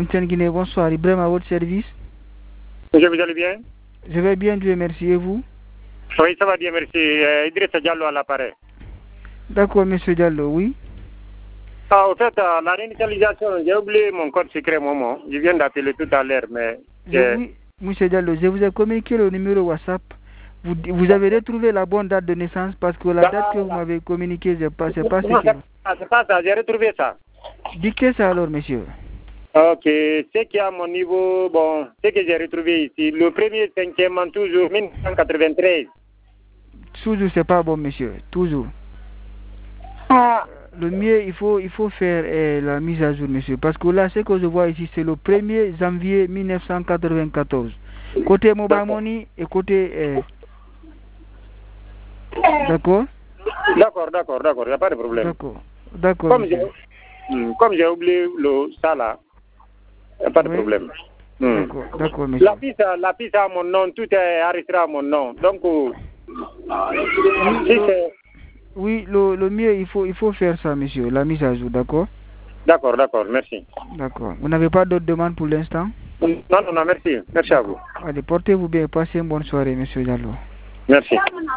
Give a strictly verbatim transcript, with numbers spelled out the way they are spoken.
M T N Guinée, bonsoir. Ibrahim à votre service. Monsieur, vous allez bien? Je vais bien, Dieu merci. Et vous? Oui, ça va bien, merci. Euh, Idrissa Diallo à l'appareil. D'accord, monsieur Diallo, oui. Ah, au fait, euh, la réinitialisation, j'ai oublié mon code secret, maman. Je viens d'appeler tout à l'heure, mais... Je, oui, monsieur Diallo, je vous ai communiqué le numéro WhatsApp. Vous, vous avez retrouvé la bonne date de naissance parce que la date que vous m'avez communiquée, c'est pas, c'est pas ce que... Ah, c'est pas ça, j'ai retrouvé ça. Dites ça alors, monsieur. Ok, ce qui est à mon niveau, bon, ce que j'ai retrouvé ici, le premier cinquième en toujours, mille neuf cent quatre-vingt-treize. Toujours, c'est pas bon, monsieur. Toujours. Ah. Le mieux, il faut, il faut faire eh, la mise à jour, monsieur. Parce que là, ce que je vois ici, c'est le premier janvier mille neuf cent quatre-vingt-quatorze. Côté Mobile Money et côté... Eh... D'accord? D'accord, d'accord, d'accord, il n'y a pas de problème. D'accord, d'accord. Comme j'ai comme j'ai oublié le, ça là, il n'y a pas de oui. problème. D'accord, hmm. d'accord, monsieur. La piste, la piste à mon nom, tout est arrêté à mon nom. Donc, euh, oui, si le, oui le, le mieux, il faut, il faut faire ça, monsieur, la mise à jour, d'accord? D'accord, d'accord, merci. D'accord. Vous n'avez pas d'autres demandes pour l'instant? Non, non, non, merci. Merci à vous. Allez, portez-vous bien et passez une bonne soirée, monsieur Diallo. Merci.